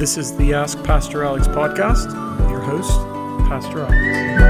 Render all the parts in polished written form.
This is the Ask Pastor Alex podcast with your host, Pastor Alex.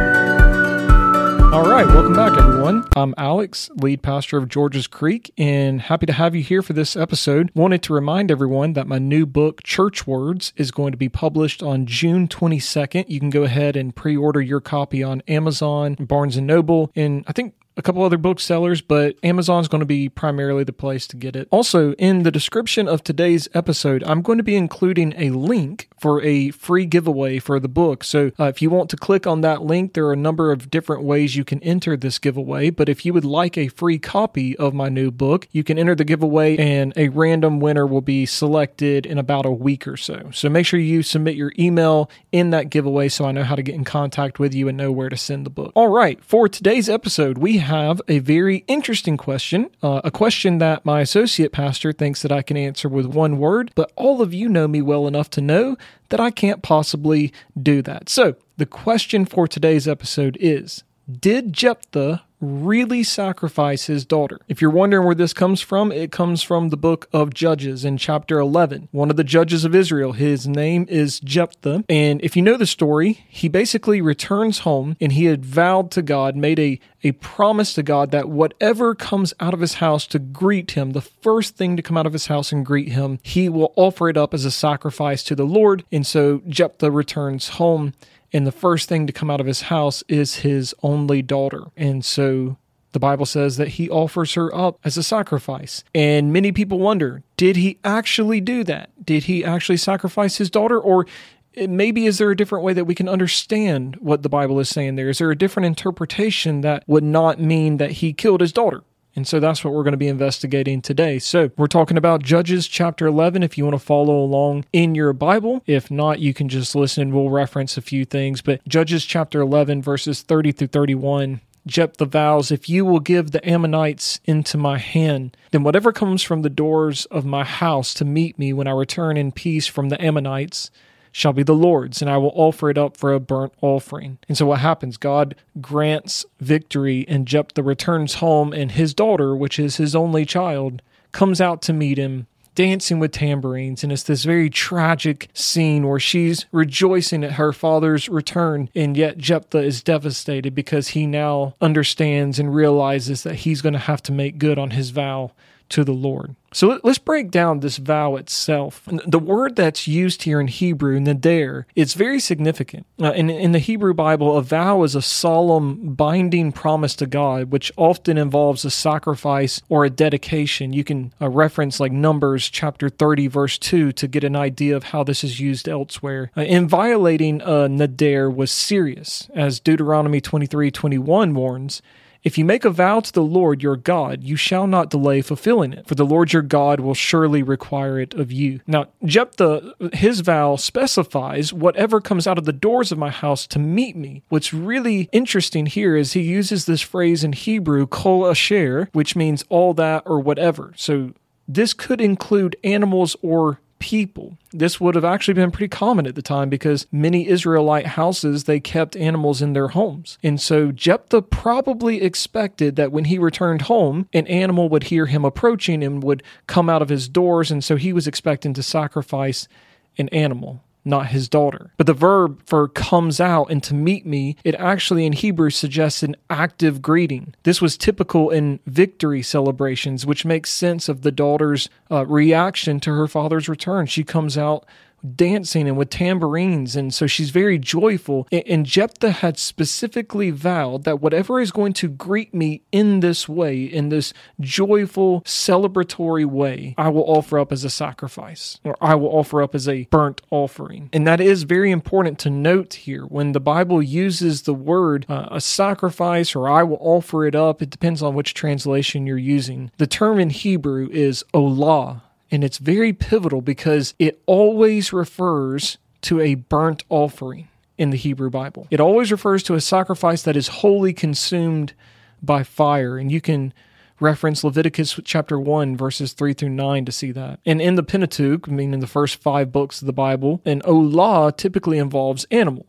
All right, welcome back, everyone. I'm Alex, lead pastor of Georges Creek, and happy to have you here for this episode. Wanted to remind everyone that my new book, Church Words, is going to be published on June 22nd. You can go ahead and pre-order your copy on Amazon, Barnes & Noble, and I think a couple other booksellers, but Amazon's going to be primarily the place to get it. Also, in the description of today's episode, I'm going to be including a link for a free giveaway for the book. So if you want to click on that link, there are a number of different ways you can enter this giveaway. But if you would like a free copy of my new book, you can enter the giveaway and a random winner will be selected in about a week or so. So make sure you submit your email in that giveaway so I know how to get in contact with you and know where to send the book. All right, for today's episode, we have a very interesting question, a question that my associate pastor thinks that I can answer with one word, but all of you know me well enough to know that I can't possibly do that. So the question for today's episode is, did Jephthah really sacrifice his daughter? If you're wondering where this comes from, it comes from the book of Judges in chapter 11. One of the judges of Israel, his name is Jephthah. And if you know the story, he basically returns home and he had vowed to God, made a promise to God that whatever comes out of his house to greet him, the first thing to come out of his house and greet him, he will offer it up as a sacrifice to the Lord. And so Jephthah returns home, and the first thing to come out of his house is his only daughter. And so the Bible says that he offers her up as a sacrifice. And many people wonder, did he actually do that? Did he actually sacrifice his daughter? Or maybe is there a different way that we can understand what the Bible is saying there? Is there a different interpretation that would not mean that he killed his daughter? And so that's what we're going to be investigating today. So we're talking about Judges chapter 11 if you want to follow along in your Bible. If not, you can just listen. We'll reference a few things. But Judges chapter 11, verses 30 through 31, Jephthah vows, if you will give the Ammonites into my hand, then whatever comes from the doors of my house to meet me when I return in peace from the Ammonites shall be the Lord's, and I will offer it up for a burnt offering. And so what happens? God grants victory, and Jephthah returns home, and his daughter, which is his only child, comes out to meet him, dancing with tambourines. And it's this very tragic scene where she's rejoicing at her father's return, and yet Jephthah is devastated because he now understands and realizes that he's going to have to make good on his vow to the Lord. So let's break down this vow itself. The word that's used here in Hebrew, neder, it's very significant. In the Hebrew Bible, a vow is a solemn, binding promise to God, which often involves a sacrifice or a dedication. You can reference like Numbers chapter 30, verse 2 to get an idea of how this is used elsewhere. In violating a neder was serious, as Deuteronomy 23:21 warns, if you make a vow to the Lord your God, you shall not delay fulfilling it, for the Lord your God will surely require it of you. Now, Jephthah, his vow specifies whatever comes out of the doors of my house to meet me. What's really interesting here is he uses this phrase in Hebrew, kol asher, which means all that or whatever. So this could include animals or people. This would have actually been pretty common at the time because many Israelite houses, they kept animals in their homes. And so Jephthah probably expected that when he returned home, an animal would hear him approaching and would come out of his doors. And so he was expecting to sacrifice an animal, not his daughter. But the verb for comes out and to meet me, it actually in Hebrew suggests an active greeting. This was typical in victory celebrations, which makes sense of the daughter's reaction to her father's return. She comes out dancing and with tambourines, and so she's very joyful. And Jephthah had specifically vowed that whatever is going to greet me in this way, in this joyful, celebratory way, I will offer up as a sacrifice, or I will offer up as a burnt offering. And that is very important to note here. When the Bible uses the word a sacrifice, or I will offer it up, it depends on which translation you're using. The term in Hebrew is olah. And it's very pivotal because it always refers to a burnt offering in the Hebrew Bible. It always refers to a sacrifice that is wholly consumed by fire. And you can reference Leviticus chapter 1, verses 3 through 9 to see that. And in the Pentateuch, meaning the first 5 books of the Bible, an olah typically involves animals.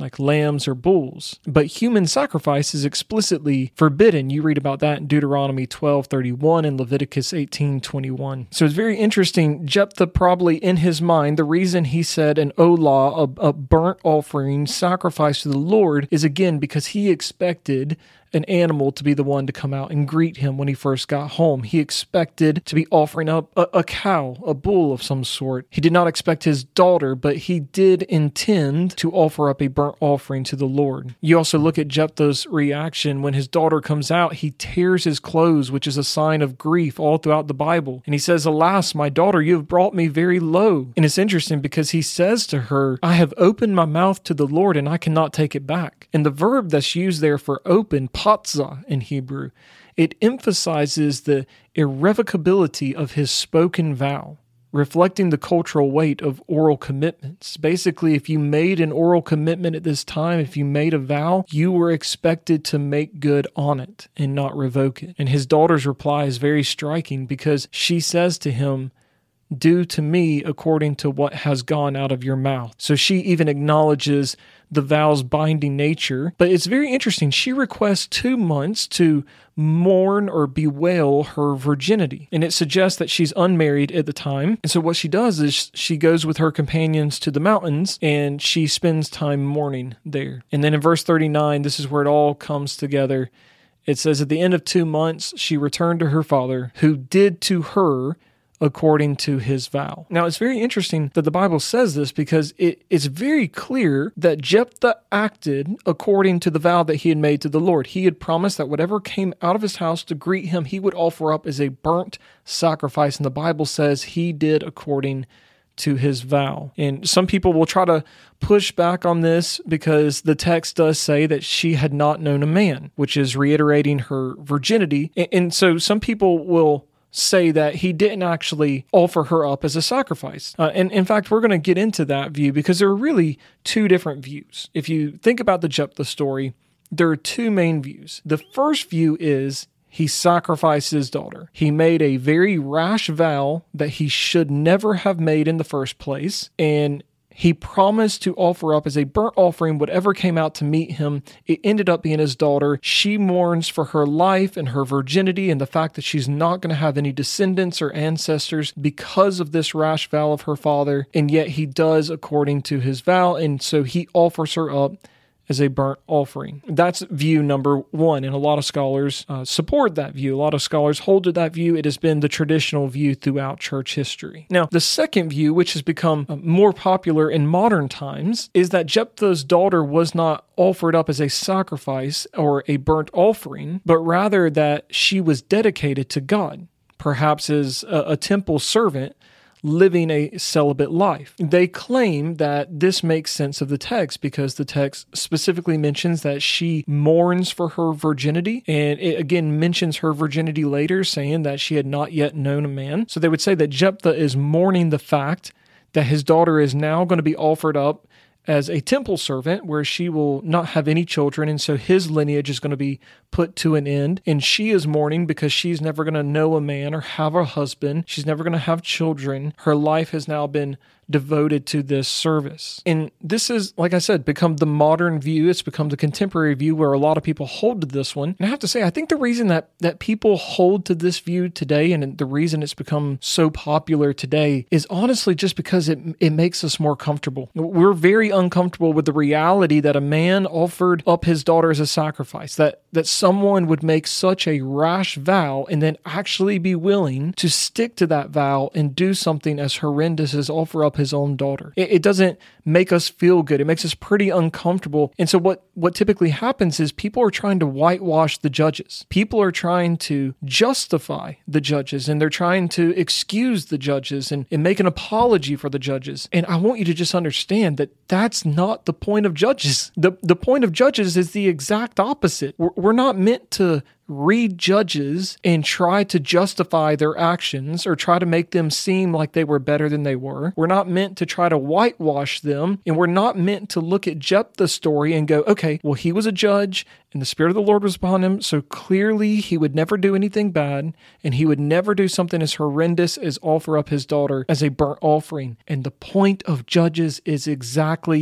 like lambs or bulls. But human sacrifice is explicitly forbidden. You read about that in Deuteronomy 12:31 and Leviticus 18:21. So it's very interesting. Jephthah probably in his mind, the reason he said an olah, a burnt offering sacrifice to the Lord, is again because he expected an animal to be the one to come out and greet him when he first got home. He expected to be offering up a cow, a bull of some sort. He did not expect his daughter, but he did intend to offer up a burnt offering to the Lord. You also look at Jephthah's reaction when his daughter comes out. He tears his clothes, which is a sign of grief all throughout the Bible. And he says, "Alas, my daughter, you have brought me very low." And it's interesting because he says to her, "I have opened my mouth to the Lord and I cannot take it back." And the verb that's used there for open, patzah in Hebrew, it emphasizes the irrevocability of his spoken vow, reflecting the cultural weight of oral commitments. Basically, if you made an oral commitment at this time, if you made a vow, you were expected to make good on it and not revoke it. And his daughter's reply is very striking because she says to him, "Do to me according to what has gone out of your mouth." So she even acknowledges the vow's binding nature. But it's very interesting. She requests 2 months to mourn or bewail her virginity. And it suggests that she's unmarried at the time. And so what she does is she goes with her companions to the mountains and she spends time mourning there. And then in verse 39, this is where it all comes together. It says, "At the end of 2 months, she returned to her father, who did to her according to his vow." Now, it's very interesting that the Bible says this because it's very clear that Jephthah acted according to the vow that he had made to the Lord. He had promised that whatever came out of his house to greet him, he would offer up as a burnt sacrifice. And the Bible says he did according to his vow. And some people will try to push back on this because the text does say that she had not known a man, which is reiterating her virginity. And so some people will say that he didn't actually offer her up as a sacrifice. And in fact, we're going to get into that view because there are really two different views. If you think about the Jephthah story, there are two main views. The first view is he sacrificed his daughter. He made a very rash vow that he should never have made in the first place, and he promised to offer up as a burnt offering whatever came out to meet him. It ended up being his daughter. She mourns for her life and her virginity and the fact that she's not going to have any descendants or ancestors because of this rash vow of her father. And yet he does according to his vow. And so he offers her up as a burnt offering. That's view number one, and a lot of scholars support that view. A lot of scholars hold to that view. It has been the traditional view throughout church history. Now, the second view, which has become more popular in modern times, is that Jephthah's daughter was not offered up as a sacrifice or a burnt offering, but rather that she was dedicated to God, perhaps as a temple servant living a celibate life. They claim that this makes sense of the text because the text specifically mentions that she mourns for her virginity, and it again mentions her virginity later, saying that she had not yet known a man. So they would say that Jephthah is mourning the fact that his daughter is now going to be offered up as a temple servant where she will not have any children, and so his lineage is going to be put to an end. And she is mourning because she's never going to know a man or have a husband. She's never going to have children. Her life has now been devoted to this service. And this is, like I said, become the modern view. It's become the contemporary view where a lot of people hold to this one. And I have to say, I think the reason that people hold to this view today and the reason it's become so popular today is honestly just because it makes us more comfortable. We're very uncomfortable with the reality that a man offered up his daughter as a sacrifice, that someone would make such a rash vow and then actually be willing to stick to that vow and do something as horrendous as offer up his own daughter. It doesn't make us feel good. It makes us pretty uncomfortable. And so what typically happens is people are trying to whitewash the judges. People are trying to justify the judges, and they're trying to excuse the judges and make an apology for the judges. And I want you to just understand that that's not the point of judges. The point of judges is the exact opposite. We're not meant to read judges and try to justify their actions or try to make them seem like they were better than they were. We're not meant to try to whitewash them, and we're not meant to look at Jephthah's story and go, okay, well, he was a judge and the Spirit of the Lord was upon him, so clearly he would never do anything bad, and he would never do something as horrendous as offer up his daughter as a burnt offering. And the point of Judges is exactly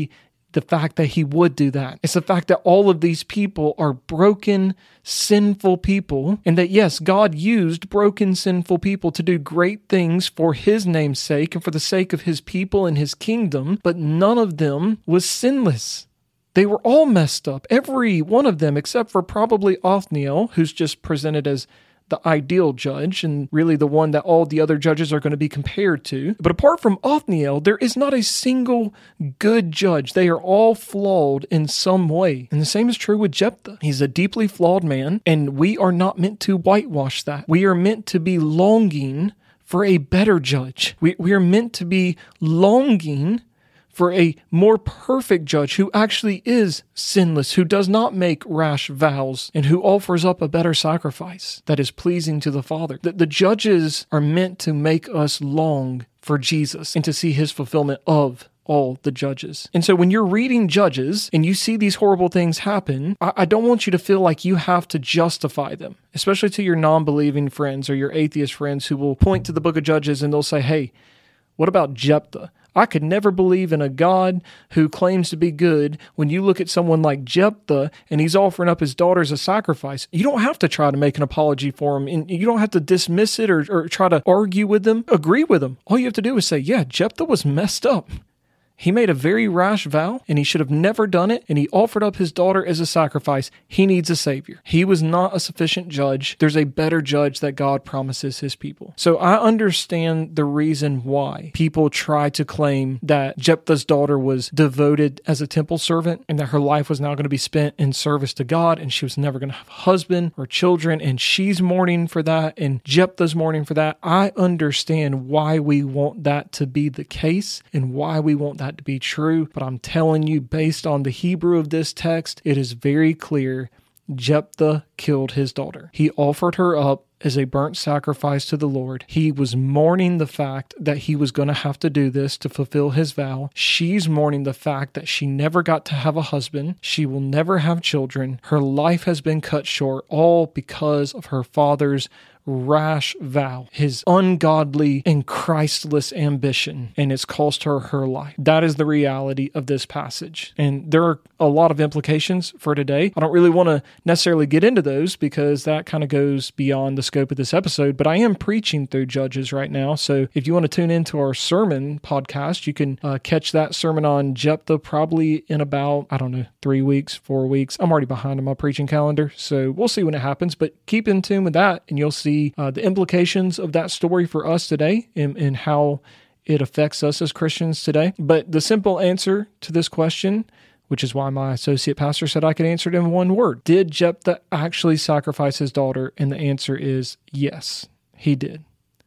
the fact that he would do that. It's the fact that all of these people are broken, sinful people, and that yes, God used broken, sinful people to do great things for his name's sake and for the sake of his people and his kingdom, but none of them was sinless. They were all messed up, every one of them, except for probably Othniel, who's just presented as the ideal judge and really the one that all the other judges are going to be compared to. But apart from Othniel, there is not a single good judge. They are all flawed in some way. And the same is true with Jephthah. He's a deeply flawed man, and we are not meant to whitewash that. We are meant to be longing for a better judge. We are meant to be longing for a more perfect judge who actually is sinless, who does not make rash vows, and who offers up a better sacrifice that is pleasing to the Father. The judges are meant to make us long for Jesus and to see his fulfillment of all the judges. And so when you're reading Judges and you see these horrible things happen, I don't want you to feel like you have to justify them, especially to your non-believing friends or your atheist friends who will point to the book of Judges and they'll say, hey, what about Jephthah? I could never believe in a God who claims to be good when you look at someone like Jephthah and he's offering up his daughter as a sacrifice. You don't have to try to make an apology for him, and you don't have to dismiss it or try to argue with them, agree with them. All you have to do is say, yeah, Jephthah was messed up. He made a very rash vow, and he should have never done it, and he offered up his daughter as a sacrifice. He needs a savior. He was not a sufficient judge. There's a better judge that God promises his people. So I understand the reason why people try to claim that Jephthah's daughter was devoted as a temple servant, and that her life was now going to be spent in service to God, and she was never going to have a husband or children, and she's mourning for that, and Jephthah's mourning for that. I understand why we want that to be the case, and why we want that to be true, but I'm telling you, based on the Hebrew of this text, it is very clear Jephthah killed his daughter. He offered her up as a burnt sacrifice to the Lord. He was mourning the fact that he was going to have to do this to fulfill his vow. She's mourning the fact that she never got to have a husband. She will never have children. Her life has been cut short, all because of her father's rash vow, his ungodly and Christless ambition, and it's cost her her life. That is the reality of this passage. And there are a lot of implications for today. I don't really want to necessarily get into those because that kind of goes beyond the scope of this episode, but I am preaching through Judges right now. So if you want to tune into our sermon podcast, you can catch that sermon on Jephthah probably in about, 3 weeks, 4 weeks. I'm already behind on my preaching calendar, so we'll see when it happens, but keep in tune with that and you'll see the implications of that story for us today and how it affects us as Christians today. But the simple answer to this question, which is why my associate pastor said I could answer it in one word: did Jephthah actually sacrifice his daughter? And the answer is yes, he did.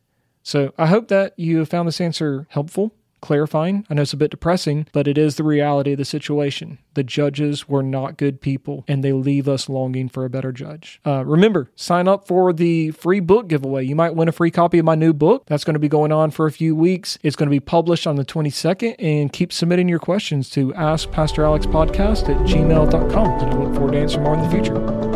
So I hope that you have found this answer helpful, clarifying. I know it's a bit depressing, but it is the reality of the situation. The judges were not good people, and they leave us longing for a better judge. Remember, sign up for the free book giveaway. You might win a free copy of my new book. That's going to be going on for a few weeks. It's going to be published on the 22nd, and keep submitting your questions to askpastoralexpodcast@gmail.com, and I look forward to answering more in the future.